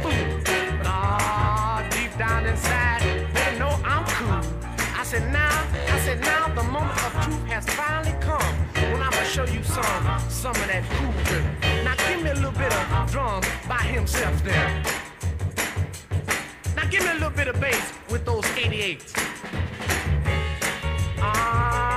fool. But deep down inside, they know I'm cool. I said now the moment of truth has finally come. When I'ma show you some of that cool dirt. Now give me a little bit of drums by himself there. Now give me a little bit of bass with those 88s.